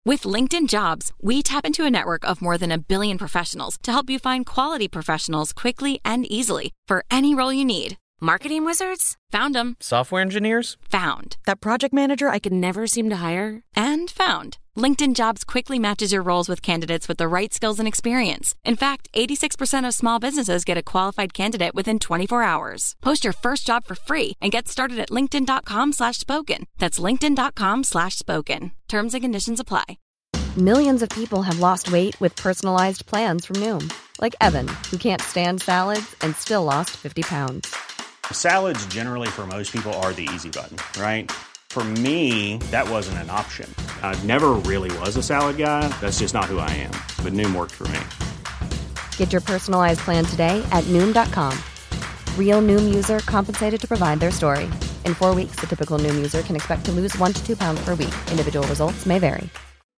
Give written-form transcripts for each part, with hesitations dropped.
With LinkedIn Jobs, we tap into a network of more than 1 billion professionals to help you find quality professionals quickly and easily for any role you need. Marketing wizards? Found them. Software engineers? Found. That project manager I could never seem to hire? And found. LinkedIn Jobs quickly matches your roles with candidates with the right skills and experience. In fact, 86% of small businesses get a qualified candidate within 24 hours. Post your first job for free and get started at linkedin.com/spoken. That's linkedin.com/spoken. Terms and conditions apply. Millions of people have lost weight with personalized plans from Noom. Like Evan, who can't stand salads and still lost 50 pounds. Salads generally for most people are the easy button, right? For me, that wasn't an option. I never really was a salad guy. That's just not who I am. But Noom worked for me. Get your personalized plan today at Noom.com. Real Noom user compensated to provide their story. In 4 weeks, the typical Noom user can expect to lose 1 to 2 pounds per week. Individual results may vary.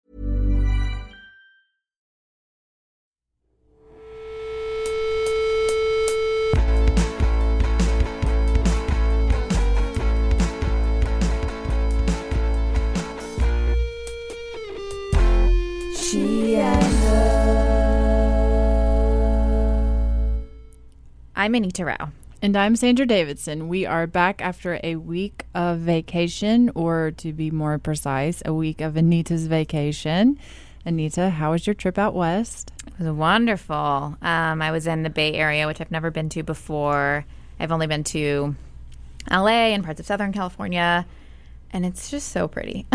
I'm Anita Rao. And I'm Sandra Davidson. We are back after a week of vacation, or to be more precise, a week of Anita's vacation. Anita, how was your trip out west? It was wonderful. I was in the Bay Area, which I've never been to before. I've only been to LA and parts of Southern California, and it's just so pretty.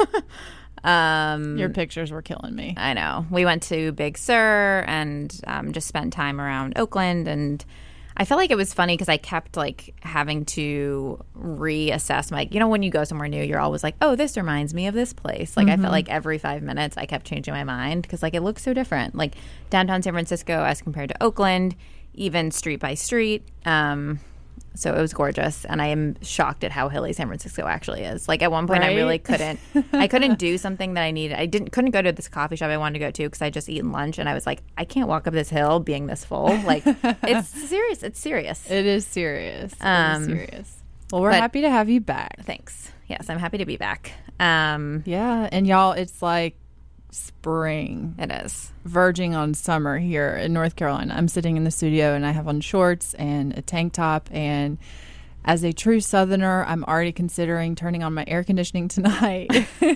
Your pictures were killing me. I know. We went to Big Sur and just spent time around Oakland, and I felt like it was funny because I kept having to reassess when you go somewhere new, you're always like, oh, this reminds me of this place. I felt like every 5 minutes I kept changing my mind because it looks so different. Like downtown San Francisco as compared to Oakland, even street by street. So it was gorgeous, and I am shocked at how hilly San Francisco actually is. At one point, right? I really couldn't. I couldn't do something that I needed. I couldn't go to this coffee shop I wanted to go to because I just eaten lunch, and I was like, I can't walk up this hill being this full. It's serious. It's serious. It is serious. It is serious. Well, we're happy to have you back. Thanks. Yes, I'm happy to be back. Yeah, and y'all, it's like spring. It is verging on summer here in North Carolina. I'm sitting in the studio and I have on shorts and a tank top, and as a true Southerner, I'm already considering turning on my air conditioning tonight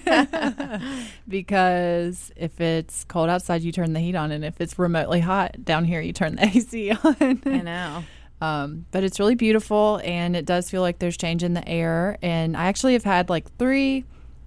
because if it's cold outside, you turn the heat on, and if it's remotely hot down here, you turn the AC on. I know. But it's really beautiful, and it does feel like there's change in the air, and I actually have had 3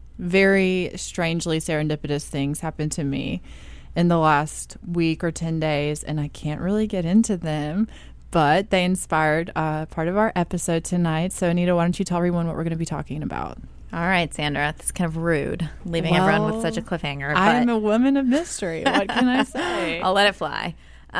very strangely serendipitous things happen to me in the last week or 10 days, and I can't really get into them, but they inspired part of our episode tonight. So, Anita, why don't you tell everyone what we're going to be talking about? All right, Sandra. That's kind of rude, leaving everyone with such a cliffhanger. But I'm a woman of mystery. What can I say? I'll let it fly.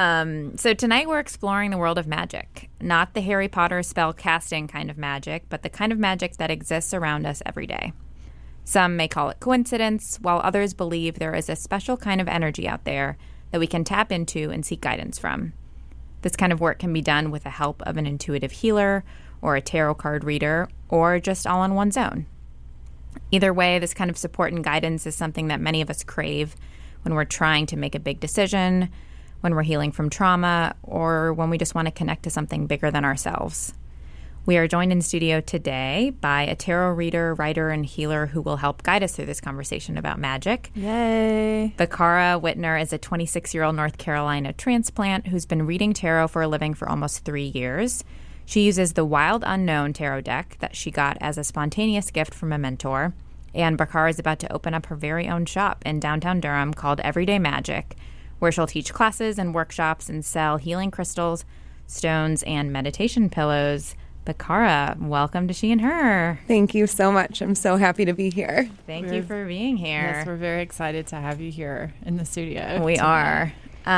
So tonight we're exploring the world of magic. Not the Harry Potter spell casting kind of magic, but the kind of magic that exists around us every day. Some may call it coincidence, while others believe there is a special kind of energy out there that we can tap into and seek guidance from. This kind of work can be done with the help of an intuitive healer or a tarot card reader, or just all on one's own. Either way, this kind of support and guidance is something that many of us crave when we're trying to make a big decision, when we're healing from trauma, or when we just want to connect to something bigger than ourselves. We are joined in studio today by a tarot reader, writer, and healer who will help guide us through this conversation about magic. Yay. Bakara Whitner is a 26-year-old North Carolina transplant who's been reading tarot for a living for almost 3 years. She uses the Wild Unknown tarot deck that she got as a spontaneous gift from a mentor. And Bakara is about to open up her very own shop in downtown Durham called Everyday Magic, where she'll teach classes and workshops and sell healing crystals, stones, and meditation pillows. Bakara, welcome to She and Her. Thank you so much. I'm so happy to be here. Thank you for being here. Yes, we're very excited to have you here in the studio. We are.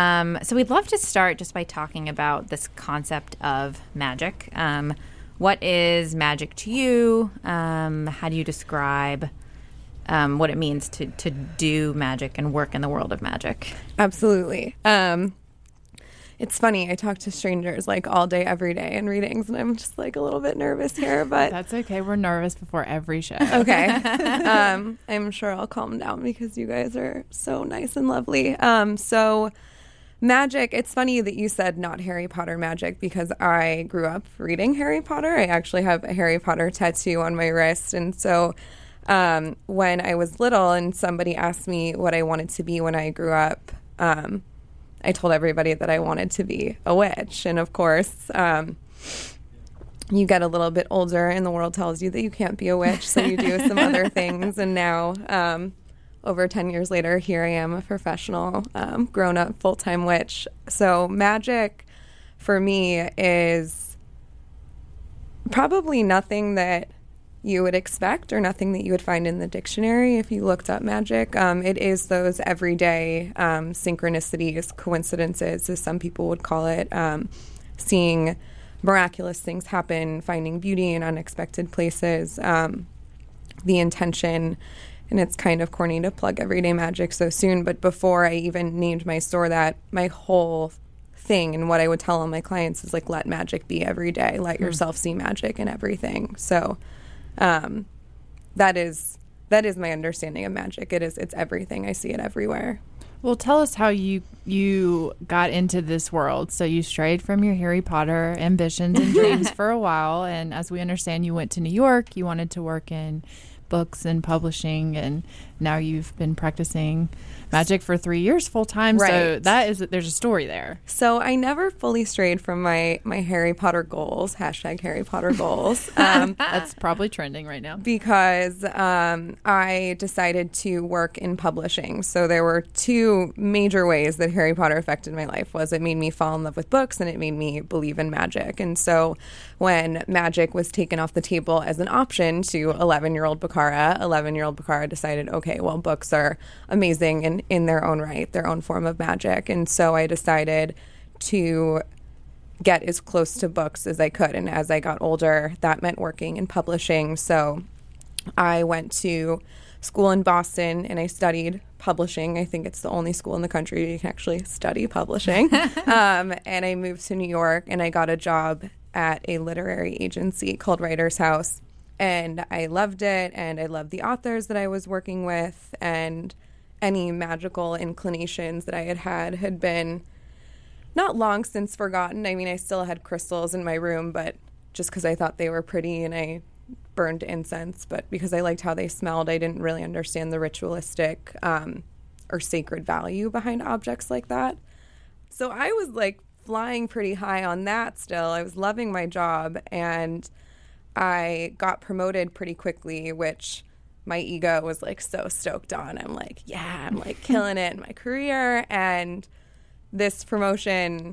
So we'd love to start just by talking about this concept of magic. What is magic to you? How do you describe what it means to do magic and work in the world of magic? Absolutely. It's funny. I talk to strangers like all day, every day in readings, and I'm just like a little bit nervous here, but That's okay. We're nervous before every show. okay. I'm sure I'll calm down because you guys are so nice and lovely. So magic, it's funny that you said not Harry Potter magic because I grew up reading Harry Potter. I actually have a Harry Potter tattoo on my wrist. And so when I was little and somebody asked me what I wanted to be when I grew up, I told everybody that I wanted to be a witch. And of course, you get a little bit older and the world tells you that you can't be a witch. So you do some other things. And now, over 10 years later, here I am, a professional, grown-up, full-time witch. So magic for me is probably nothing that you would expect or nothing that you would find in the dictionary if you looked up magic. It is those everyday synchronicities, coincidences, as some people would call it, seeing miraculous things happen, finding beauty in unexpected places, the intention. And it's kind of corny to plug Everyday Magic so soon, but before I even named my store that, my whole thing and what I would tell all my clients is like, let magic be every day. Let yourself see magic in everything. So that is my understanding of magic. It's everything. I see it everywhere. Well, tell us how you got into this world. So you strayed from your Harry Potter ambitions and dreams for a while, and as we understand, you went to New York. You wanted to work in books and publishing, and now you've been practicing magic for 3 years full time. Right. So there's a story there. So I never fully strayed from my Harry Potter goals, #Harry Potter goals. That's probably trending right now. Because I decided to work in publishing. So there were two major ways that Harry Potter affected my life. Was it made me fall in love with books, and it made me believe in magic. And so when magic was taken off the table as an option to 11-year-old Bakara decided, okay, well, books are amazing and in their own right, their own form of magic. And so I decided to get as close to books as I could. And as I got older, that meant working in publishing. So I went to school in Boston and I studied publishing. I think it's the only school in the country where you can actually study publishing. And I moved to New York and I got a job at a literary agency called Writer's House. And I loved it, and I loved the authors that I was working with, and any magical inclinations that I had been not long since forgotten. I mean, I still had crystals in my room, but just because I thought they were pretty and I burned incense, but because I liked how they smelled, I didn't really understand the ritualistic or sacred value behind objects like that. So I was like flying pretty high on that still. I was loving my job, and I got promoted pretty quickly, which my ego was like so stoked on. I'm like, yeah, I'm like killing it in my career. And this promotion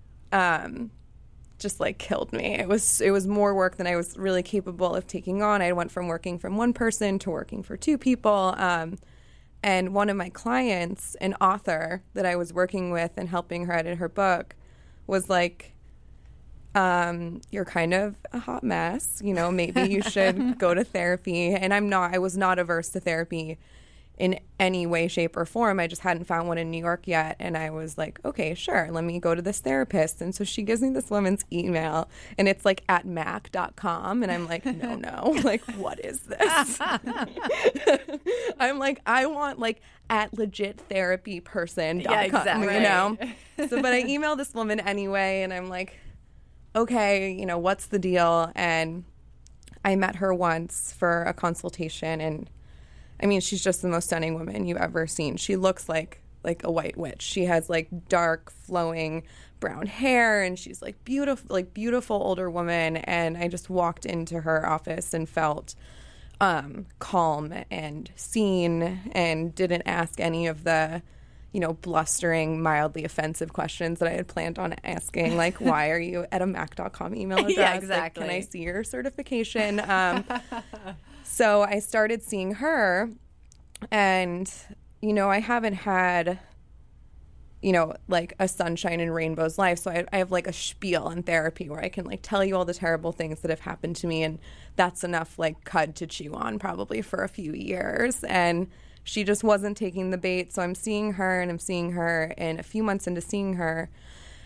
just like killed me. It was more work than I was really capable of taking on. I went from working from one person to working for two people. And one of my clients, an author that I was working with and helping her edit her book, was like, you're kind of a hot mess, maybe you should go to therapy. And I was not averse to therapy in any way, shape, or form. I just hadn't found one in New York yet. And I was like, okay, sure, let me go to this therapist. And so she gives me this woman's email, and it's like at mac.com. And I'm like, no, like, what is this? I'm like, I want like at legit-therapy-person.com, yeah, exactly. So, but I emailed this woman anyway, and I'm like, okay, what's the deal? And I met her once for a consultation, and I mean, she's just the most stunning woman you've ever seen. She looks like a white witch. She has like dark, flowing brown hair, and she's like beautiful older woman. And I just walked into her office and felt calm and seen, and didn't ask any of the blustering, mildly offensive questions that I had planned on asking, like, why are you at a mac.com email address? Yeah, exactly. Like, can I see your certification? So I started seeing her, and, I haven't had, like a sunshine and rainbows life. So I have like a spiel in therapy where I can like tell you all the terrible things that have happened to me. And that's enough like cud to chew on probably for a few years. And she just wasn't taking the bait. So I'm seeing her, and a few months into seeing her,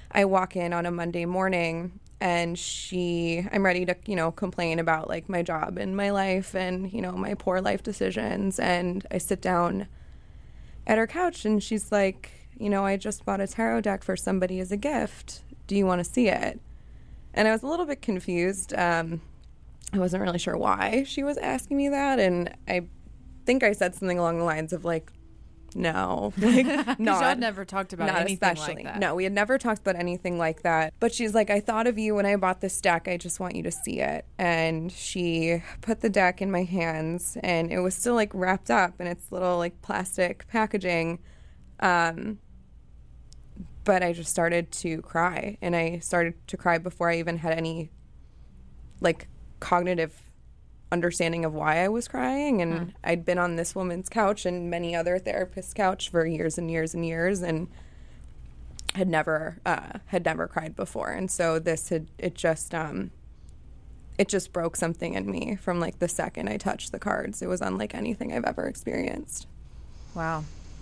I walk in on a Monday morning and I'm ready to, complain about like my job and my life and, my poor life decisions. And I sit down at her couch and she's like, I just bought a tarot deck for somebody as a gift. Do you want to see it? And I was a little bit confused. I wasn't really sure why she was asking me that. And I think I said something along the lines of like, no, like not. Y'all never talked about anything especially. like that. No, we had never talked about anything like that. But she's like, I thought of you when I bought this deck. I just want you to see it. And she put the deck in my hands, and it was still like wrapped up in its little like plastic packaging. But I just started to cry, and I started to cry before I even had any like cognitive understanding of why I was crying. And I'd been on this woman's couch and many other therapists' couch for years and years and years, and had never cried before. And so it just broke something in me from like the second I touched the cards. It was unlike anything I've ever experienced. Wow.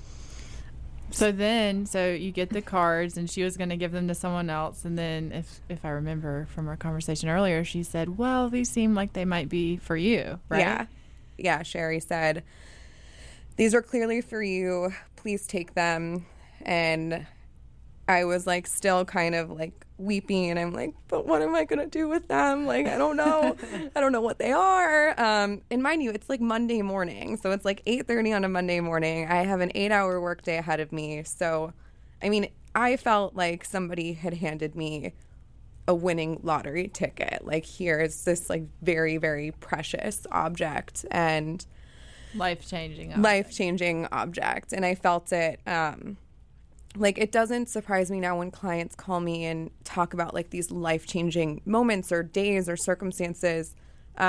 So you get the cards, and she was going to give them to someone else. And then if I remember from our conversation earlier, she said, well, these seem like they might be for you, right? Yeah. Sherry said, these are clearly for you. Please take them. And I was like still kind of like weeping, and I'm like, but what am I going to do with them? Like, I don't know. I don't know what they are. And mind you, it's like Monday morning. So it's like 8:30 on a Monday morning. I have an 8-hour workday ahead of me. So, I mean, I felt like somebody had handed me a winning lottery ticket. Like, here is this like very, very precious object and life-changing object. And I felt it, like, it doesn't surprise me now when clients call me and talk about like these life-changing moments or days or circumstances,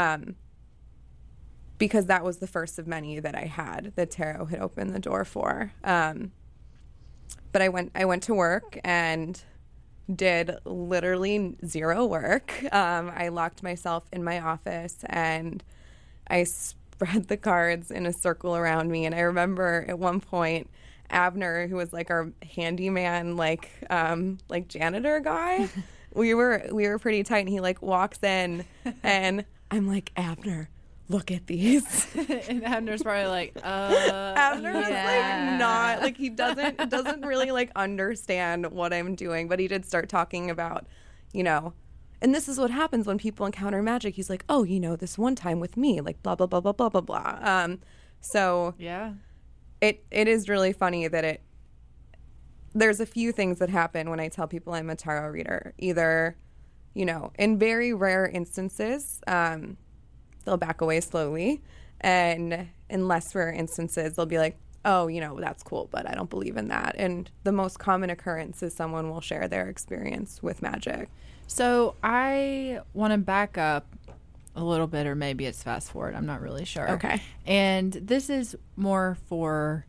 because that was the first of many that I had that tarot had opened the door for. But I went to work and did literally zero work. I locked myself in my office and I spread the cards in a circle around me. And I remember at one point, Abner, who was like our handyman, like janitor guy, we were pretty tight, and he like walks in, and I'm like, Abner, look at these. And Abner's probably like, Abner was like not like, he doesn't really like understand what I'm doing, but he did start talking about, and this is what happens when people encounter magic. He's like, oh, this one time with me, like blah blah blah blah blah blah blah. So yeah. It is really funny that there's a few things that happen when I tell people I'm a tarot reader. Either, in very rare instances, they'll back away slowly. And in less rare instances, they'll be like, oh, that's cool, but I don't believe in that. And the most common occurrence is someone will share their experience with magic. So I want to back up a little bit, or maybe it's fast forward. I'm not really sure. Okay. And this is more for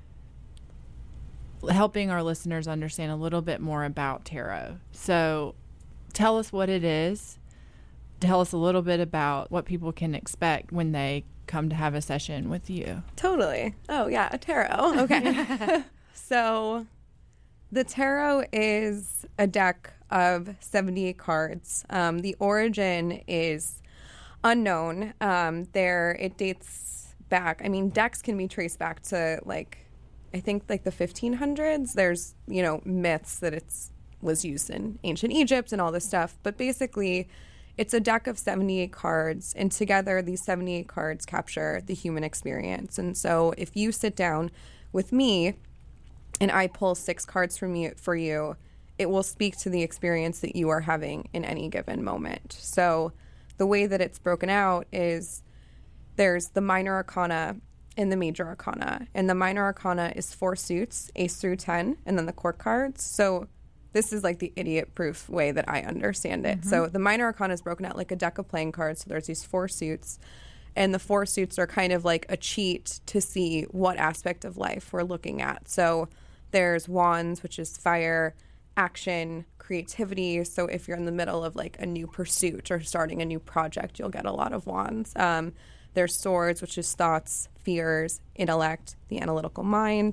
helping our listeners understand a little bit more about tarot. So tell us what it is. Tell us a little bit about what people can expect when they come to have a session with you. Totally. Oh, yeah, a tarot. Okay. So the tarot is a deck of 78 cards. The origin is unknown. It dates back. I mean, decks can be traced back to I think the 1500s. There's myths that was used in ancient Egypt and all this stuff. But basically, it's a deck of 78 cards, and together these 78 cards capture the human experience. And so, if you sit down with me and I pull 6 cards for you, it will speak to the experience that you are having in any given moment. So the way that it's broken out is there's the minor arcana and the major arcana. And the minor arcana is 4 suits, ace through 10, and then the court cards. So this is like the idiot-proof way that I understand it. Mm-hmm. So the minor arcana is broken out like a deck of playing cards. So there's these 4 suits. And the 4 suits are kind of like a cheat to see what aspect of life we're looking at. So there's wands, which is fire, action, creativity. So if you're in the middle of like a new pursuit or starting a new project, you'll get a lot of wands. There's swords, which is thoughts, fears, intellect, the analytical mind.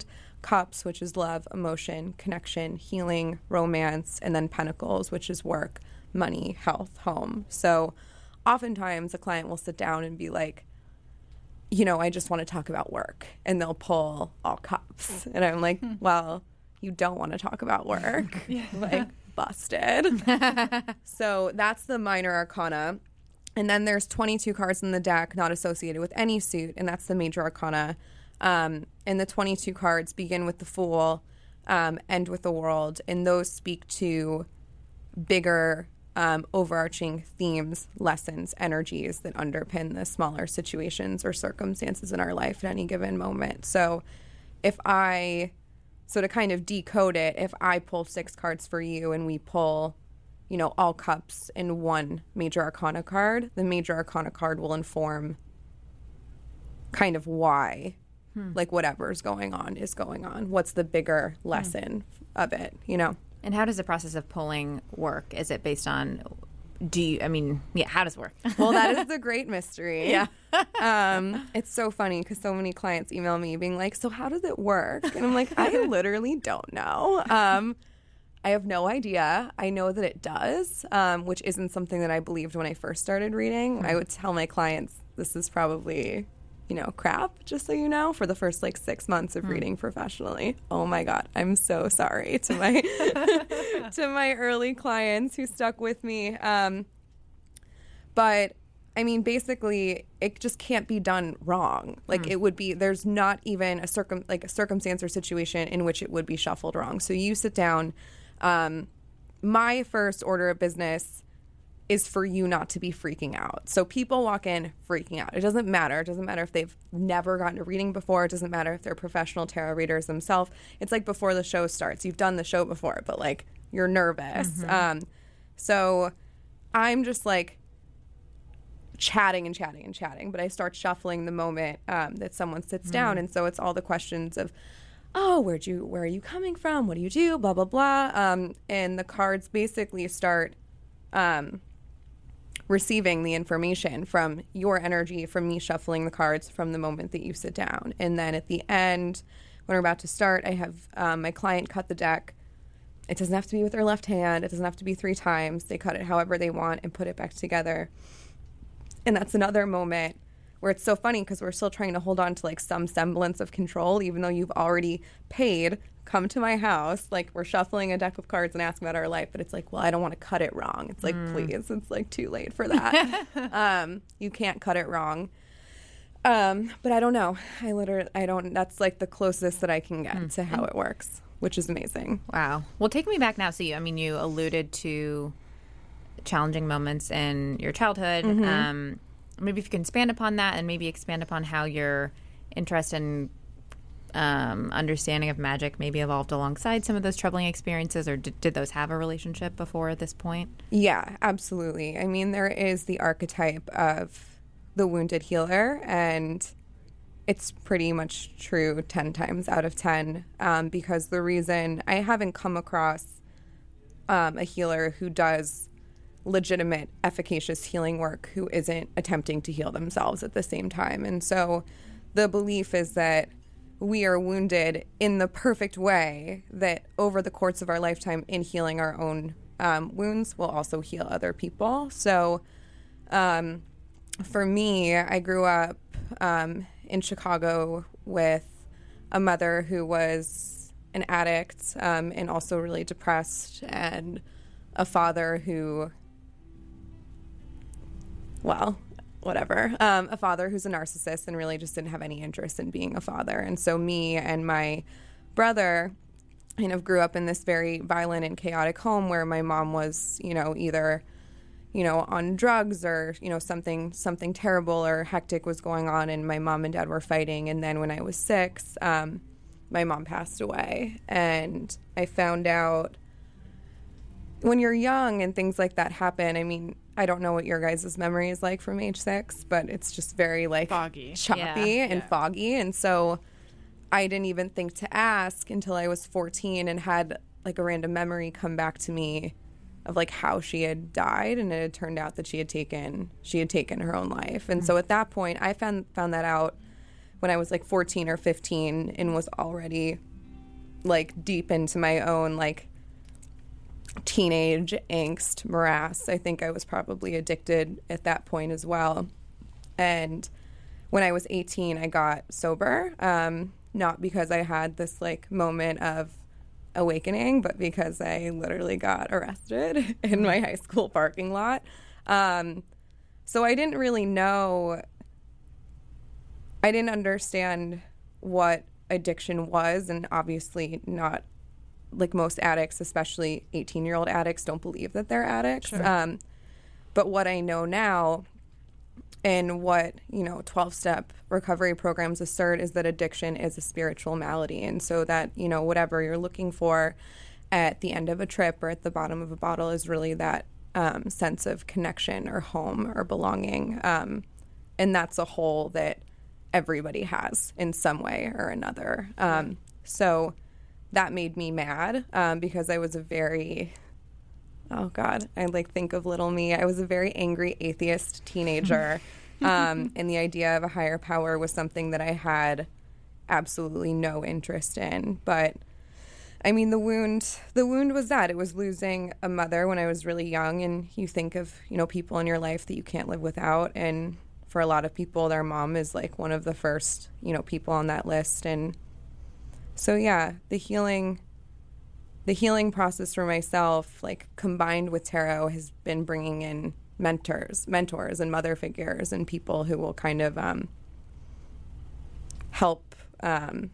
Cups, which is love, emotion, connection, healing, romance, and then Pentacles, which is work, money, health, home. So oftentimes a client will sit down and be like, you know, I just want to talk about work, and they'll pull all cups. And I'm like, well, you don't want to talk about work. Like, busted. So that's the minor arcana. And then there's 22 cards in the deck not associated with any suit, and that's the major arcana. And the 22 cards begin with the Fool, end with the World, and those speak to bigger overarching themes, lessons, energies that underpin the smaller situations or circumstances in our life at any given moment. So to kind of decode it, if I pull 6 cards for you and we pull, you know, all cups in one major arcana card, the major arcana card will inform kind of why, like whatever's going on is going on. What's the bigger lesson of it, you know? And how does the process of pulling work? Is it based on, how does it work? Well, that is the great mystery. Yeah. It's so funny because so many clients email me being like, so how does it work? And I'm like, I literally don't know. I have no idea. I know that it does, which isn't something that I believed when I first started reading. I would tell my clients, this is probably, you know, crap, just so you know, for the first like 6 months of reading professionally. Oh my God, I'm so sorry to my to my early clients who stuck with me. But I mean, basically, it just can't be done wrong. Like it would be, there's not even a circumstance or situation in which it would be shuffled wrong. So you sit down. My first order of business is for you not to be freaking out. So people walk in freaking out. It doesn't matter. It doesn't matter if they've never gotten a reading before. It doesn't matter if they're professional tarot readers themselves. It's like before the show starts. You've done the show before, but like you're nervous. So I'm just like chatting, but I start shuffling the moment that someone sits down. And so it's all the questions of, oh, where are you coming from? What do you do? Blah, blah, blah. And the cards basically start receiving the information from your energy, from me shuffling the cards from the moment that you sit down. And then at the end, when we're about to start, I have my client cut the deck. It doesn't have to be with their left hand. It doesn't have to be 3 times. They cut it however they want and put it back together. And that's another moment where it's so funny because we're still trying to hold on to like some semblance of control, even though you've already paid, come to my house, like we're shuffling a deck of cards and asking about our life, but it's like, well, I don't want to cut it wrong. It's like, please, it's like too late for that. You can't cut it wrong. But I don't know. That's like the closest that I can get to how it works, which is amazing. Wow. Well, take me back now. So you alluded to challenging moments in your childhood. Maybe if you can expand upon that and maybe expand upon how your interest and understanding of magic maybe evolved alongside some of those troubling experiences, or did those have a relationship before at this point? Yeah, absolutely. I mean, there is the archetype of the wounded healer, and it's pretty much true 10 times out of 10 because the reason I haven't come across a healer who does legitimate, efficacious healing work who isn't attempting to heal themselves at the same time. And so the belief is that we are wounded in the perfect way that over the course of our lifetime in healing our own wounds will also heal other people. So for me, I grew up in Chicago with a mother who was an addict and also really depressed, and a father who, well, whatever, a father who's a narcissist and really just didn't have any interest in being a father. And so me and my brother kind of grew up in this very violent and chaotic home where my mom was, either, on drugs or, something terrible or hectic was going on, and my mom and dad were fighting. And then when I was 6, my mom passed away. And I found out when you're young and things like that happen, I mean, I don't know what your guys' memory is like from age 6, but it's just very foggy, choppy and foggy. And so I didn't even think to ask until I was 14 and had like a random memory come back to me of like how she had died, and it had turned out that she had taken her own life. And so at that point, I found that out when I was like 14 or 15 and was already like deep into my own like teenage angst morass. I think I was probably addicted at that point as well. And when I was 18, I got sober, not because I had this like moment of awakening, but because I literally got arrested in my high school parking lot. So I didn't really know, I didn't understand what addiction was, and obviously not, like most addicts, especially 18-year-old addicts, don't believe that they're addicts. Sure. But what I know now, and what, 12-step recovery programs assert, is that addiction is a spiritual malady. And so that, whatever you're looking for at the end of a trip or at the bottom of a bottle is really that sense of connection or home or belonging. And that's a hole that everybody has in some way or another. So that made me mad because I was a very... Oh, God, I think of little me. I was a very angry atheist teenager, and the idea of a higher power was something that I had absolutely no interest in. But, I mean, the wound was that. It was losing a mother when I was really young, and you think of, people in your life that you can't live without. And for a lot of people, their mom is, like, one of the first, people on that list. And so, yeah, the healing process for myself, like combined with tarot, has been bringing in mentors and mother figures and people who will kind of help. Because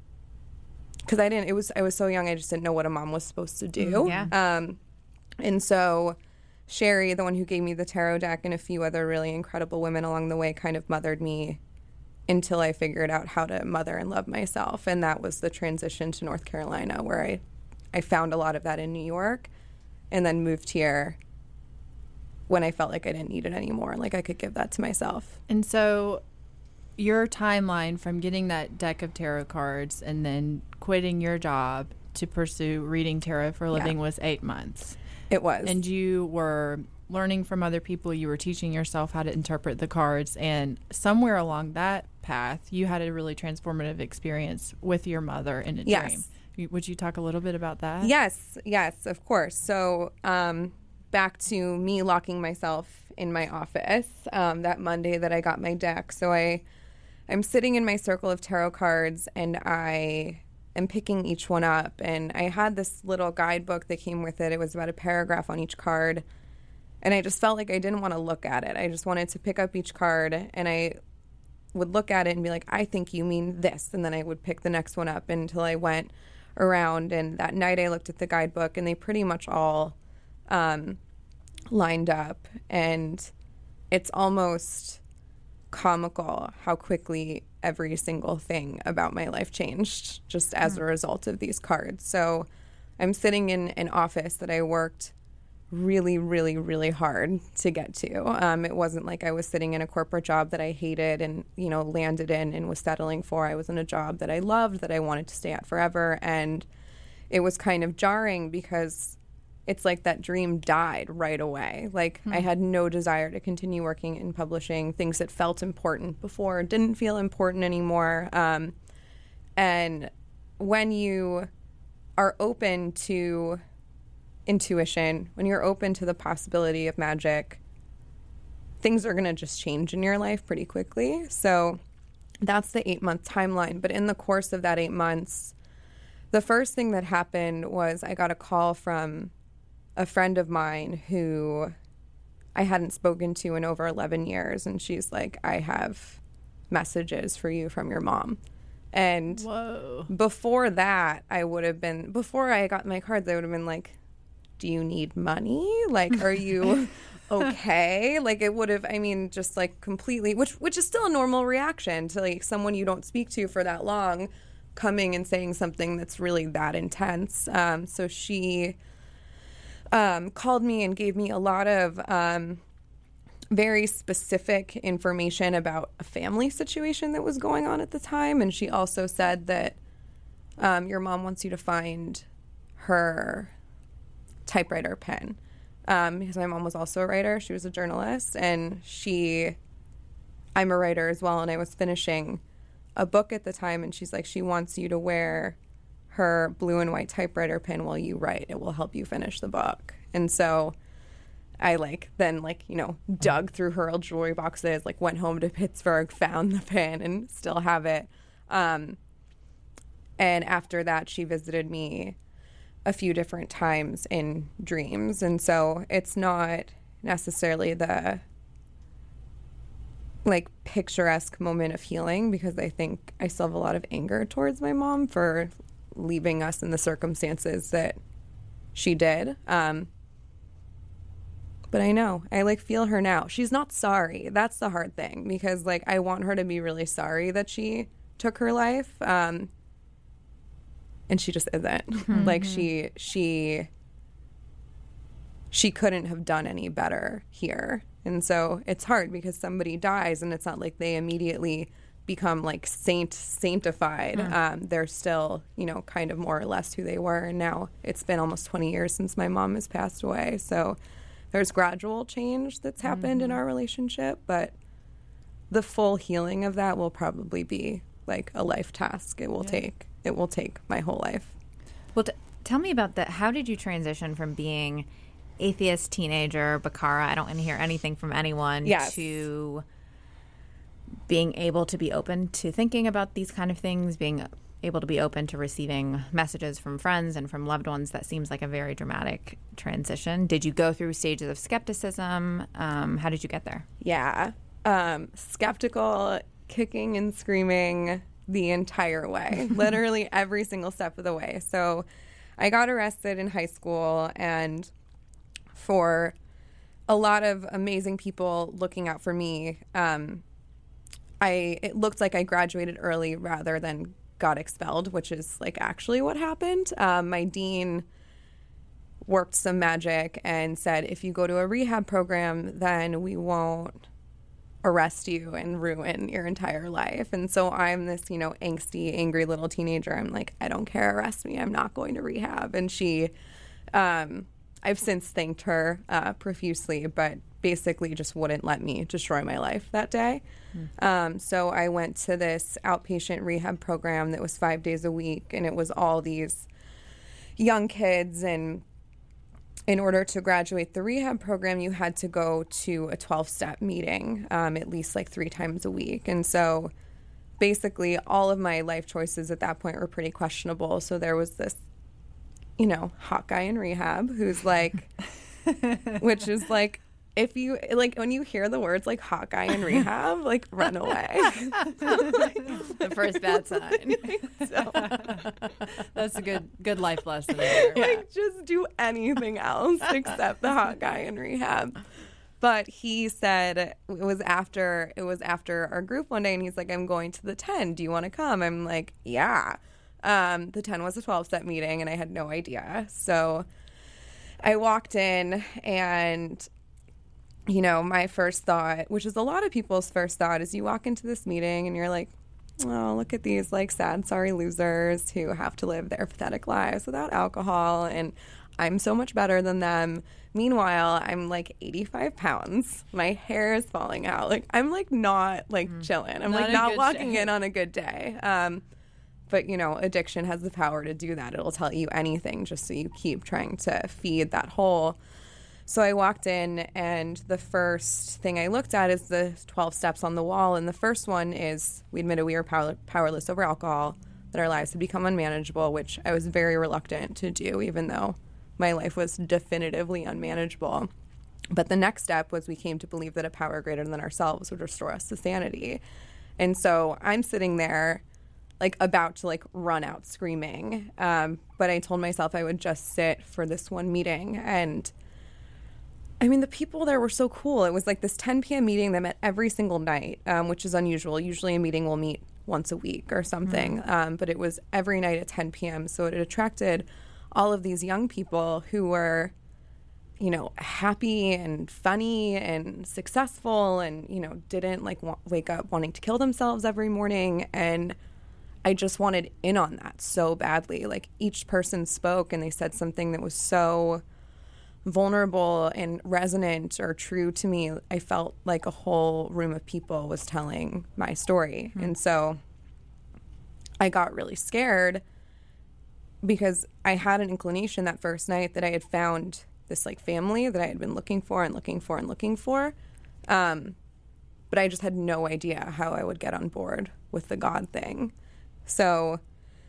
I was so young, I just didn't know what a mom was supposed to do. Yeah. And so Sherry, the one who gave me the tarot deck, and a few other really incredible women along the way kind of mothered me until I figured out how to mother and love myself. And that was the transition to North Carolina, where I found a lot of that in New York, and then moved here when I felt like I didn't need it anymore, like I could give that to myself. And so your timeline from getting that deck of tarot cards and then quitting your job to pursue reading tarot for a living was 8 months. It was. And you were learning from other people. You were teaching yourself how to interpret the cards. And somewhere along that path, you had a really transformative experience with your mother in a dream. Would you talk a little bit about that? Yes, of course. So back to me locking myself in my office that Monday that I got my deck. So I'm sitting in my circle of tarot cards, and I am picking each one up. And I had this little guidebook that came with it. It was about a paragraph on each card. And I just felt like I didn't want to look at it. I just wanted to pick up each card, and I would look at it and be like, I think you mean this. And then I would pick the next one up until I went around. And that night I looked at the guidebook, and they pretty much all lined up. And it's almost comical how quickly every single thing about my life changed just as a result of these cards. So I'm sitting in an office that I worked really, really, really hard to get to. It wasn't like I was sitting in a corporate job that I hated and, landed in and was settling for. I was in a job that I loved, that I wanted to stay at forever. And it was kind of jarring because it's like that dream died right away. Like I had no desire to continue working in publishing. Things that felt important before didn't feel important anymore. And when you are open to intuition, when you're open to the possibility of magic, things are going to just change in your life pretty quickly. So that's the 8-month timeline. But in the course of that 8 months, the first thing that happened was I got a call from a friend of mine who I hadn't spoken to in over 11 years. And she's like, I have messages for you from your mom. And Whoa. Before that, before I got my cards, I would have been like, do you need money? Like, are you okay? Like, it would have, just like completely, which is still a normal reaction to like someone you don't speak to for that long coming and saying something that's really that intense. So she called me and gave me a lot of very specific information about a family situation that was going on at the time. And she also said that your mom wants you to find her typewriter pen, because my mom was also a writer. She was a journalist, and I'm a writer as well, and I was finishing a book at the time, and she's like, she wants you to wear her blue and white typewriter pin while you write. It will help you finish the book. And so I then dug through her old jewelry boxes, went home to Pittsburgh, found the pin, and still have it. And after that, she visited me a few different times in dreams. And so it's not necessarily the picturesque moment of healing, because I think I still have a lot of anger towards my mom for leaving us in the circumstances that she did. But I know, I feel her now. She's not sorry. That's the hard thing, because I want her to be really sorry that she took her life. And she just isn't. Mm-hmm. She couldn't have done any better here. And so it's hard because somebody dies and it's not like they immediately become sanctified. They're still, kind of more or less who they were. And now it's been almost 20 years since my mom has passed away. So there's gradual change that's happened in our relationship, but the full healing of that will probably be a life task. It will take my whole life. Well, tell me about that. How did you transition from being atheist teenager, Bakara, I don't want to hear anything from anyone, yes, to being able to be open to thinking about these kind of things, being able to be open to receiving messages from friends and from loved ones? That seems like a very dramatic transition. Did you go through stages of skepticism? How did you get there? Yeah. Skeptical, kicking and screaming the entire way, literally every single step of the way. So I got arrested in high school, and for a lot of amazing people looking out for me, it looked like I graduated early rather than got expelled, which is actually what happened. My dean worked some magic and said, if you go to a rehab program, then we won't arrest you and ruin your entire life. And so I'm this, angsty, angry little teenager. I'm I don't care, arrest me. I'm not going to rehab. And she, I've since thanked her profusely, but basically just wouldn't let me destroy my life that day. So I went to this outpatient rehab program that was 5 days a week, and it was all these young kids. And in order to graduate the rehab program, you had to go to a 12-step meeting at least 3 times a week. And so basically all of my life choices at that point were pretty questionable. So there was this, hot guy in rehab who's which is if you when you hear the words hot guy in rehab, run away. The first bad sign. So, that's a good life lesson there. Just do anything else except the hot guy in rehab. But he said it was after our group one day, and he's I'm going to the 10. Do you want to come? I'm yeah. The 10 was a 12-step meeting, and I had no idea. So I walked in, and my first thought, which is a lot of people's first thought, is you walk into this meeting and you're oh, look at these sad, sorry losers who have to live their pathetic lives without alcohol, and I'm so much better than them. Meanwhile, I'm 85 pounds. My hair is falling out. I'm not chilling. I'm not walking in on a good day. But, addiction has the power to do that. It'll tell you anything just so you keep trying to feed that hole. So I walked in, and the first thing I looked at is the 12 steps on the wall. And the first one is we admitted we were powerless over alcohol, that our lives had become unmanageable, which I was very reluctant to do, even though my life was definitively unmanageable. But the next step was we came to believe that a power greater than ourselves would restore us to sanity. And so I'm sitting there about to run out screaming. But I told myself I would just sit for this one meeting. And I mean, the people there were so cool. It was this 10 p.m. meeting that met every single night, which is unusual. Usually a meeting will meet once a week or something. But it was every night at 10 p.m. So it attracted all of these young people who were, happy and funny and successful and, didn't wake up wanting to kill themselves every morning. And I just wanted in on that so badly. Each person spoke and they said something that was so vulnerable and resonant or true to me. I felt like a whole room of people was telling my story. And so I got really scared because I had an inclination that first night that I had found this like family that I had been looking for and looking for and looking for. But I just had no idea how I would get on board with the God thing. So,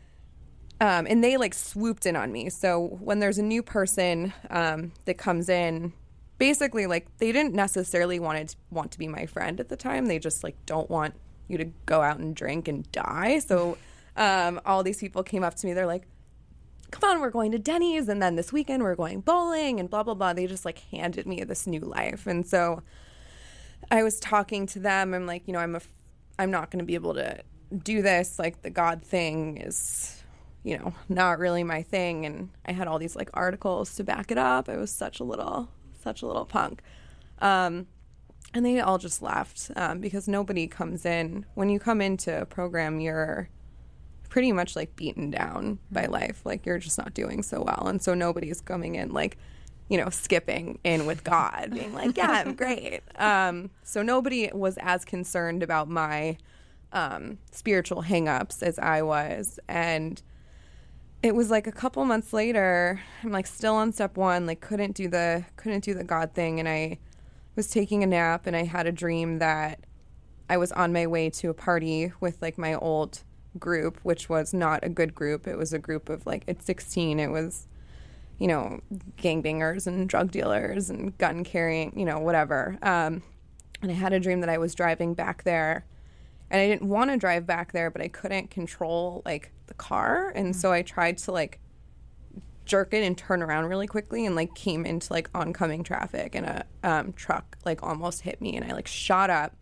and they like swooped in on me. So when there's a new person that comes in, basically like they didn't necessarily want to be my friend at the time. They just like don't want you to go out and drink and die. So all these people came up to me. They're like, come on, we're going to Denny's, and then this weekend we're going bowling and blah, blah, blah. They just like handed me this new life. And so I was talking to them. I'm like, you know, I'm not going to be able to do this. Like the God thing is, you know, not really my thing. And I had all these like articles to back it up. I was such a little punk. And they all just laughed because nobody comes in. When you come into a program, you're pretty much like beaten down by life. Like you're just not doing so well. And so nobody's coming in like, you know, skipping in with God, being like, yeah, I'm great. So nobody was as concerned about my spiritual hangups as I was. And it was like a couple months later, I'm like still on step one, like couldn't do the God thing. And I was taking a nap and I had a dream that I was on my way to a party with like my old group, which was not a good group. It was a group of like, at 16, it was, you know, gangbangers and drug dealers and gun carrying, you know, whatever. And I had a dream that I was driving back there, and I didn't want to drive back there, but I couldn't control like the car. And so I tried to like jerk it and turn around really quickly, and like came into like oncoming traffic, and a truck like almost hit me, and I like shot up.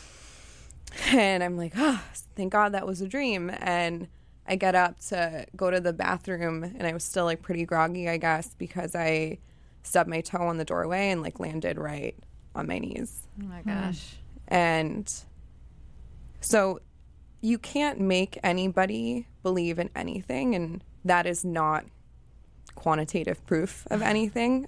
And I'm like, oh, thank God that was a dream. And I get up to go to the bathroom, and I was still like pretty groggy, I guess, because I stubbed my toe on the doorway and like landed right on my knees. Oh my gosh. And so you can't make anybody believe in anything, and that is not quantitative proof of anything.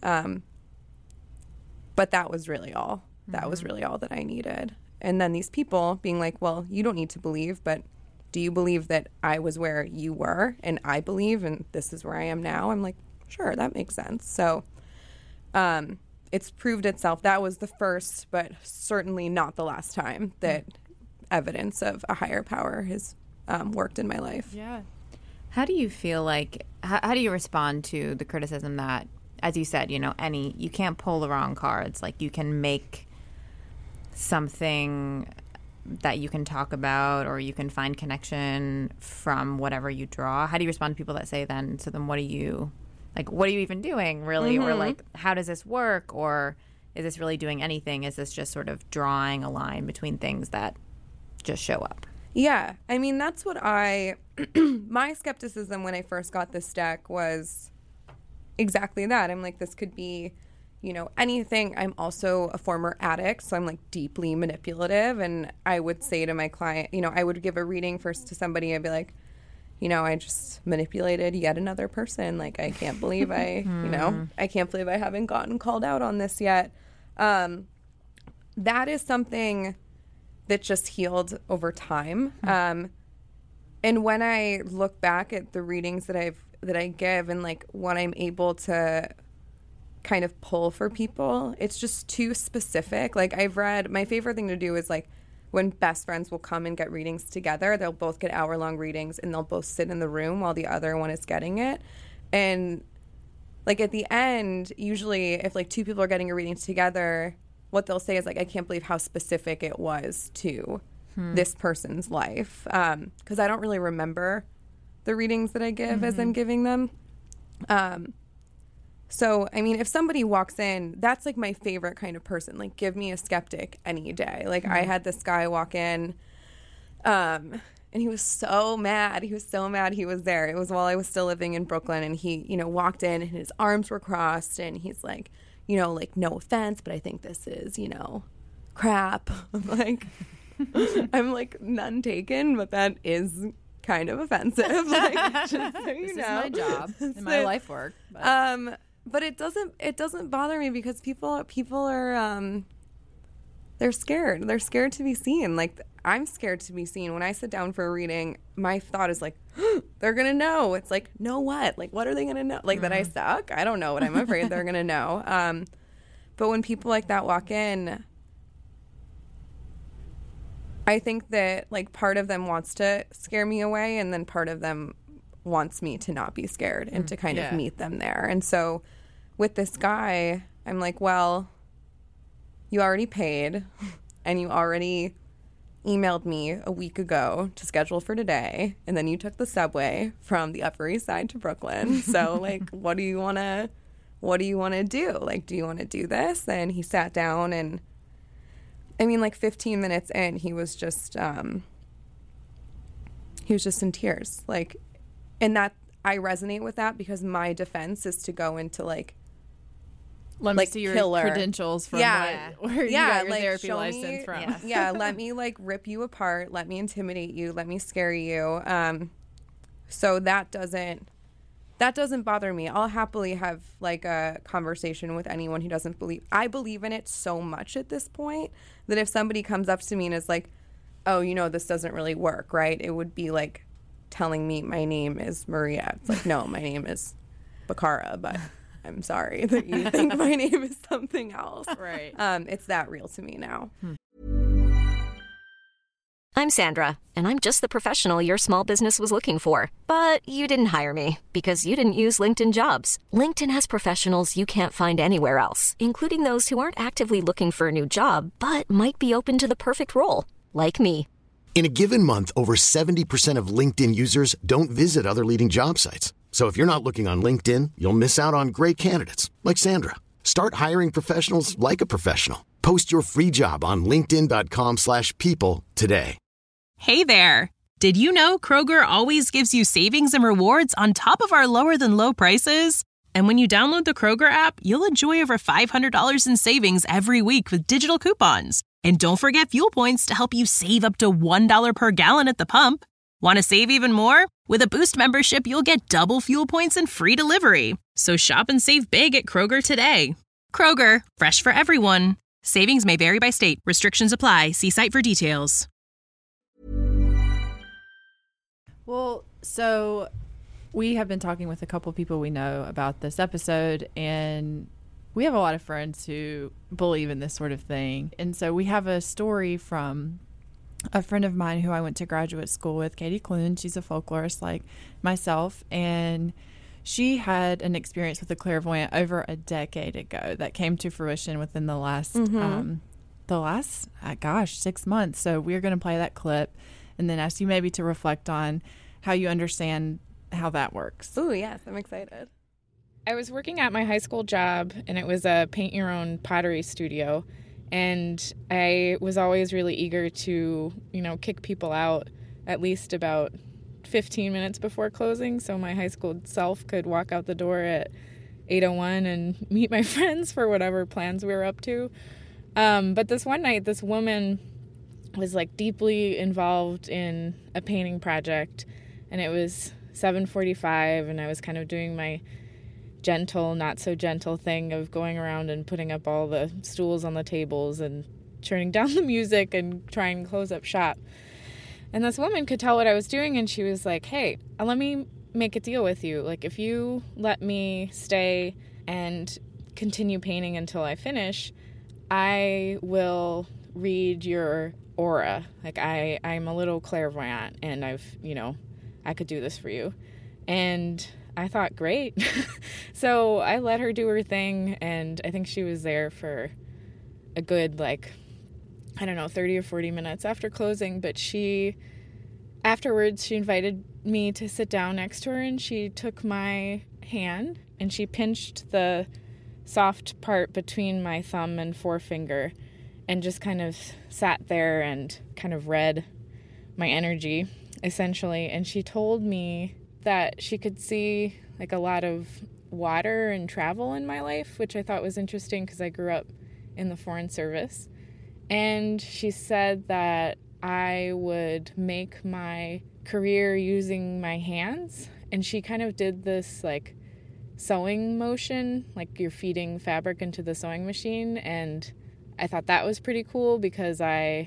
But that was really all. That was really all that I needed. And then these people being like, well, you don't need to believe, but do you believe that I was where you were and I believe and this is where I am now? I'm like, sure, that makes sense. So it's proved itself. That was the first, but certainly not the last time that evidence of a higher power has worked in my life. Yeah. How do you feel like, how do you respond to the criticism that, as you said, you know, you can't pull the wrong cards. Like you can make something that you can talk about, or you can find connection from whatever you draw. How do you respond to people that say then, so then what are you even doing really? Or like, how does this work? Or is this really doing anything? Is this just sort of drawing a line between things that just show up? Yeah. I mean, that's what my skepticism when I first got this deck was exactly that. I'm like, this could be, you know, anything. I'm also a former addict, so I'm like deeply manipulative. And I would say to my client, you know, I would give a reading first to somebody. I'd be like, you know, I just manipulated yet another person. Like, I can't believe I haven't gotten called out on this yet. That is something that just healed over time. And when I look back at the readings that I give and like what I'm able to kind of pull for people, it's just too specific. Like I've read, my favorite thing to do is like when best friends will come and get readings together, they'll both get hour-long readings and they'll both sit in the room while the other one is getting it. And like at the end, usually if like two people are getting a reading together, what they'll say is like, I can't believe how specific it was to this person's life. Because I don't really remember the readings that I give as I'm giving them. So, I mean, if somebody walks in, that's like my favorite kind of person. Like, give me a skeptic any day. Like, I had this guy walk in, and he was so mad. He was so mad he was there. It was while I was still living in Brooklyn, and he, you know, walked in and his arms were crossed, and he's like, you know, like, no offense, but I think this is, you know, crap. I'm like, none taken, but that is kind of offensive. Like, just so you know. This is my job and my life work. But it doesn't bother me because people are they're scared. They're scared to be seen. Like I'm scared to be seen. When I sit down for a reading, my thought is like, they're going to know. It's like, know what? Like, what are they going to know? Like, that I suck? I don't know what I'm afraid they're going to know. But when people like that walk in, I think that, like, part of them wants to scare me away, and then part of them wants me to not be scared and to kind of meet them there. And so with this guy, I'm like, well, you already paid and you already emailed me a week ago to schedule for today, and then you took the subway from the Upper East Side to Brooklyn. So, like, what do you want to do? Like, do you want to do this? And he sat down, and I mean, like, 15 minutes in, he was just in tears. Like, and that, I resonate with that, because my defense is to go into, like, let me see your credentials from where you got your therapy license from. Yeah, let me, like, rip you apart. Let me intimidate you. Let me scare you. So that doesn't bother me. I'll happily have, like, a conversation with anyone who doesn't believe. I believe in it so much at this point that if somebody comes up to me and is like, oh, you know, this doesn't really work, right? It would be like telling me my name is Maria. It's like, no, my name is Bakara, but I'm sorry that you think my name is something else. Right. It's that real to me now. I'm Sandra, and I'm just the professional your small business was looking for. But you didn't hire me because you didn't use LinkedIn Jobs. LinkedIn has professionals you can't find anywhere else, including those who aren't actively looking for a new job, but might be open to the perfect role, like me. In a given month, over 70% of LinkedIn users don't visit other leading job sites. So if you're not looking on LinkedIn, you'll miss out on great candidates like Sandra. Start hiring professionals like a professional. Post your free job on linkedin.com/people today. Hey there. Did you know Kroger always gives you savings and rewards on top of our lower than low prices? And when you download the Kroger app, you'll enjoy over $500 in savings every week with digital coupons. And don't forget fuel points to help you save up to $1 per gallon at the pump. Want to save even more? With a Boost membership, you'll get double fuel points and free delivery. So shop and save big at Kroger today. Kroger, fresh for everyone. Savings may vary by state. Restrictions apply. See site for details. Well, so we have been talking with a couple people we know about this episode, and we have a lot of friends who believe in this sort of thing. And so we have a story from a friend of mine who I went to graduate school with, Katie Clune. She's a folklorist like myself, and she had an experience with a clairvoyant over a decade ago that came to fruition within the last 6 months. So we're going to play that clip and then ask you maybe to reflect on how you understand how that works. Ooh, yes, I'm excited. I was working at my high school job, and it was a paint-your-own pottery studio. And I was always really eager to, kick people out at least about 15 minutes before closing, so my high school self could walk out the door at 8:01 and meet my friends for whatever plans we were up to. But this one night, this woman was like deeply involved in a painting project, and it was 7:45, and I was kind of doing my gentle, not so gentle thing of going around and putting up all the stools on the tables and turning down the music and trying to close up shop. And this woman could tell what I was doing, and she was like, hey, let me make a deal with you. Like, if you let me stay and continue painting until I finish, I will read your aura. Like, I'm a little clairvoyant, and I could do this for you. And I thought, great. So I let her do her thing, and I think she was there for a good, 30 or 40 minutes after closing. But afterwards, she invited me to sit down next to her, and she took my hand, and she pinched the soft part between my thumb and forefinger and just kind of sat there and kind of read my energy, essentially. And she told me that she could see a lot of water and travel in my life, which I thought was interesting because I grew up in the Foreign Service. And she said that I would make my career using my hands. And she kind of did this sewing motion, like you're feeding fabric into the sewing machine. And I thought that was pretty cool because I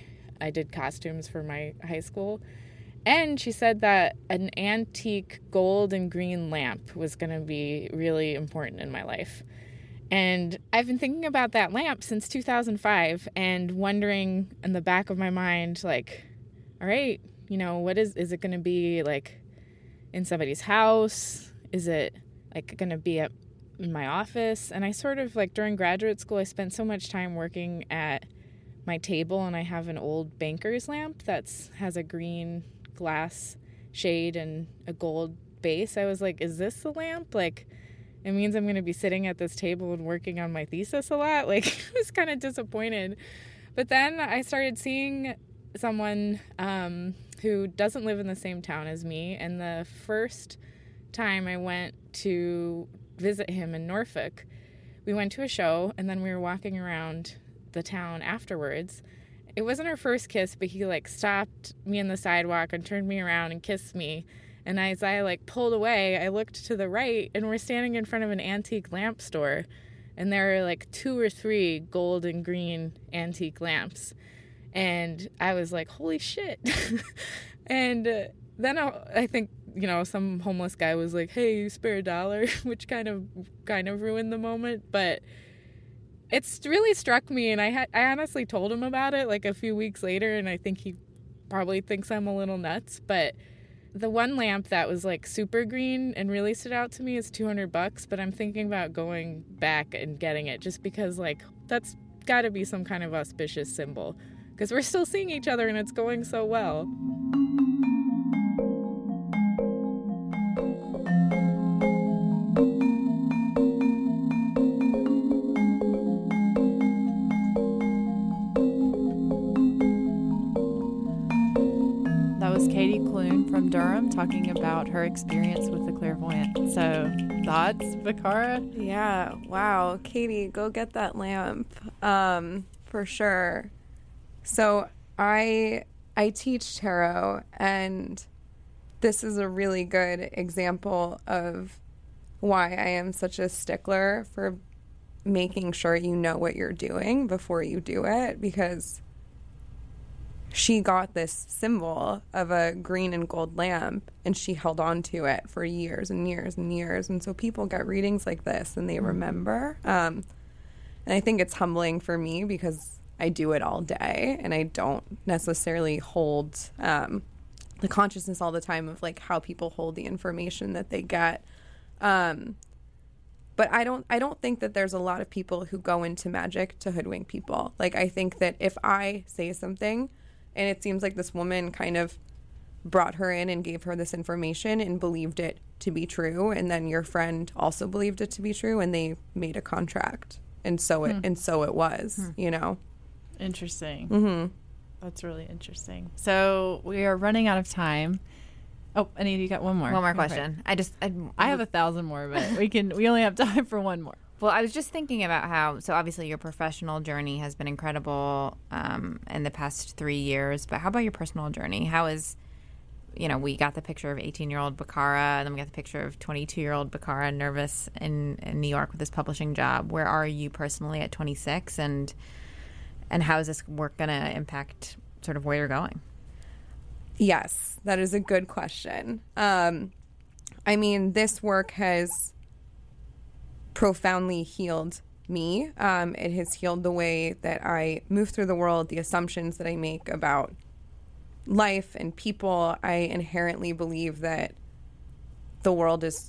I did costumes for my high school. And she said that an antique gold and green lamp was going to be really important in my life. And I've been thinking about that lamp since 2005 and wondering in the back of my mind, like, all right, you know, what is it going to be like in somebody's house? Is it like going to be in my office? And I sort of like during graduate school, I spent so much time working at my table, and I have an old banker's lamp that has a green glass shade and a gold base. I was like, is this the lamp? Like, it means I'm going to be sitting at this table and working on my thesis a lot. Like, I was kind of disappointed. But then I started seeing someone who doesn't live in the same town as me. And the first time I went to visit him in Norfolk, we went to a show, and then we were walking around the town afterwards. It wasn't our first kiss, but he like stopped me on the sidewalk and turned me around and kissed me. And as I like pulled away, I looked to the right, and we're standing in front of an antique lamp store, and there are like 2 or 3 gold and green antique lamps. And I was like, holy shit. And then I think, you know, some homeless guy was like, hey, you spare $1, which kind of ruined the moment. But it's really struck me, and I honestly told him about it like a few weeks later, and I think he probably thinks I'm a little nuts. But the one lamp that was like super green and really stood out to me is $200, but I'm thinking about going back and getting it just because like that's got to be some kind of auspicious symbol because we're still seeing each other and it's going so well. Katie Clune from Durham talking about her experience with the clairvoyant. So, thoughts, Bakara? Yeah, wow. Katie, go get that lamp for sure. So, I teach tarot, and this is a really good example of why I am such a stickler for making sure you know what you're doing before you do it, because she got this symbol of a green and gold lamp, and she held on to it for years and years and years. And so people get readings like this, and they remember. And I think it's humbling for me because I do it all day, and I don't necessarily hold the consciousness all the time of, like, how people hold the information that they get. But I don't think that there's a lot of people who go into magic to hoodwink people. Like, I think that if I say something, and it seems like this woman kind of brought her in and gave her this information and believed it to be true. And then your friend also believed it to be true, and they made a contract. And so it was, you know. Interesting. Mm-hmm. That's really interesting. So we are running out of time. Oh, Anita, you got one more. One more question. I have 1,000 more, but we only have time for one more. Well, I was just thinking about how, so obviously your professional journey has been incredible in the past 3 years, but how about your personal journey? How is, you know, we got the picture of 18-year-old Bakara, and then we got the picture of 22-year-old Bakara nervous in New York with his publishing job. Where are you personally at 26, and how is this work going to impact sort of where you're going? Yes, that is a good question. I mean, this work has profoundly healed me. It has healed the way that I move through the world, the assumptions that I make about life and people. I inherently believe that the world is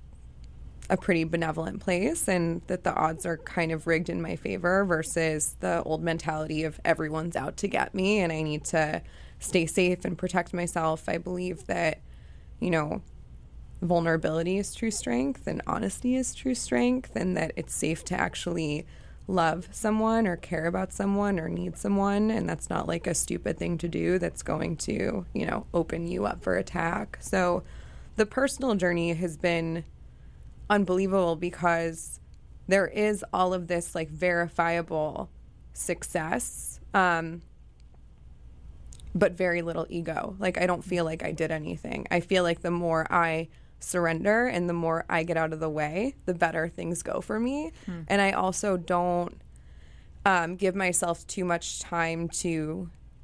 a pretty benevolent place and that the odds are kind of rigged in my favor versus the old mentality of everyone's out to get me and I need to stay safe and protect myself. I believe that, you know, vulnerability is true strength and honesty is true strength, and that it's safe to actually love someone or care about someone or need someone, and that's not like a stupid thing to do that's going to, you know, open you up for attack. So the personal journey has been unbelievable because there is all of this like verifiable success, but very little ego. Like, I don't feel like I did anything. I feel like the more I surrender and the more I get out of the way, the better things go for me. And I also don't give myself too much time to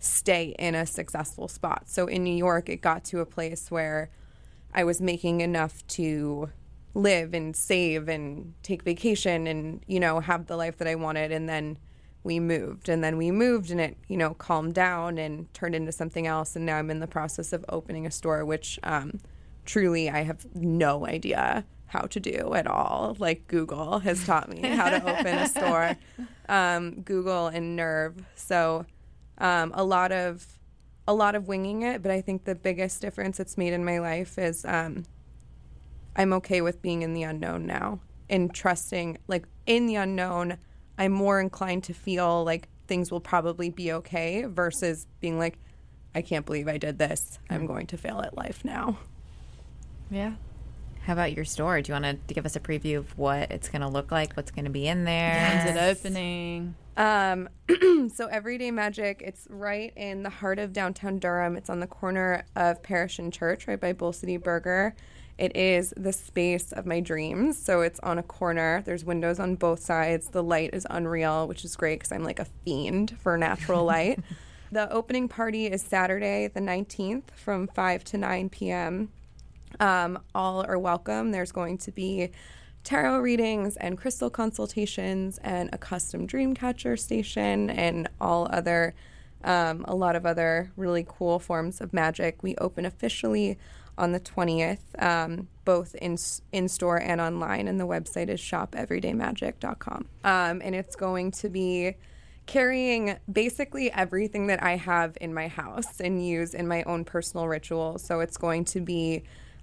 stay in a successful spot. So in New York, it got to a place where I was making enough to live and save and take vacation and, you know, have the life that I wanted. And then we moved and it, you know, calmed down and turned into something else. And now I'm in the process of opening a store, which truly I have no idea how to do at all. Like Google has taught me how to open a store, Google and Nerve. So a lot of winging it. But I think the biggest difference it's made in my life is I'm okay with being in the unknown now and trusting, like, in the unknown, I'm more inclined to feel like things will probably be okay versus being like, I can't believe I did this. I'm going to fail at life now. Yeah. How about your store? Do you want to give us a preview of what it's going to look like? What's going to be in there? When's it opening? So Everyday Magic, it's right in the heart of downtown Durham. It's on the corner of Parish and Church, right by Bull City Burger. It is the space of my dreams. So it's on a corner. There's windows on both sides. The light is unreal, which is great because I'm like a fiend for natural light. The opening party is Saturday, the 19th from 5 to 9 p.m. All are welcome. There's going to be tarot readings and crystal consultations and a custom dream catcher station and a lot of other really cool forms of magic. We open officially on the 20th, both in store and online, and the website is shopeverydaymagic.com. And it's going to be carrying basically everything that I have in my house and use in my own personal rituals. So it's going to be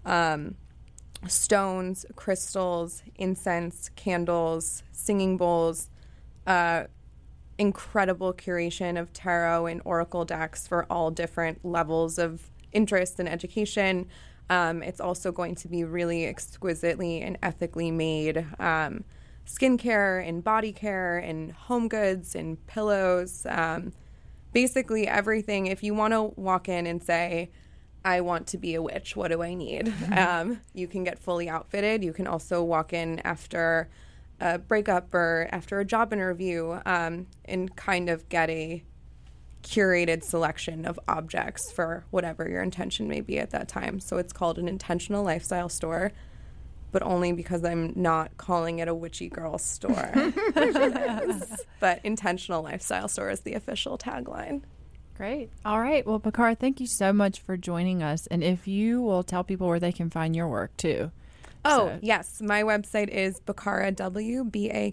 stones, crystals, incense, candles, singing bowls, incredible curation of tarot and oracle decks for all different levels of interest and education. It's also going to be really exquisitely and ethically made skincare and body care and home goods and pillows. Basically everything. If you want to walk in and say, I want to be a witch, what do I need? You can get fully outfitted. You can also walk in after a breakup or after a job interview and kind of get a curated selection of objects for whatever your intention may be at that time. So it's called an intentional lifestyle store, but only because I'm not calling it a witchy girl store, which it is. But intentional lifestyle store is the official tagline. Great. All right. Well, Bakara, thank you so much for joining us. And if you will tell people where they can find your work too. Oh, yes. My website is bakaraw,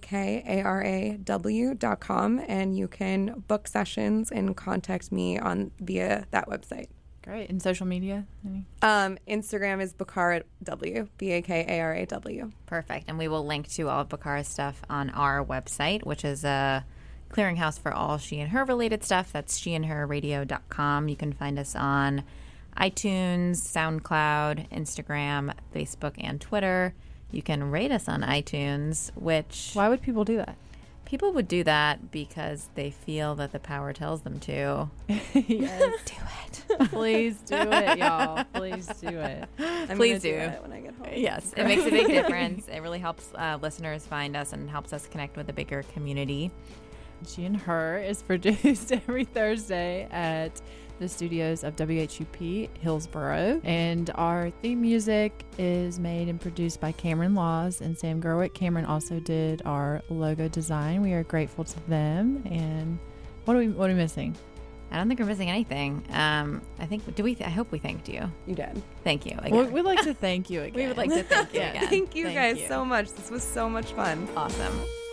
BAKARAW.com, and you can book sessions and contact me via that website. Great. And social media? Instagram is bakaraw, BAKARAW. Perfect. And we will link to all of Bakara's stuff on our website, which is a clearinghouse for all she and her related stuff. That's sheandherradio.com. You can find us on iTunes, SoundCloud, Instagram, Facebook, and Twitter. You can rate us on iTunes, which... Why would people do that? People would do that because they feel that the power tells them to. Yes. Do it. Please do it, y'all. Please do it. Please do it when I get home. Yes. It makes a big difference. It really helps listeners find us and helps us connect with a bigger community. She and Her is produced every Thursday at the studios of WHUP Hillsborough. And our theme music is made and produced by Cameron Laws and Sam Gerwick. Cameron also did our logo design. We are grateful to them. And what are we missing? I don't think we're missing anything. I hope we thanked you. You did. Thank you again. We'd like to thank you again. We would like to thank you again. Thank you guys so much. This was so much fun. Awesome.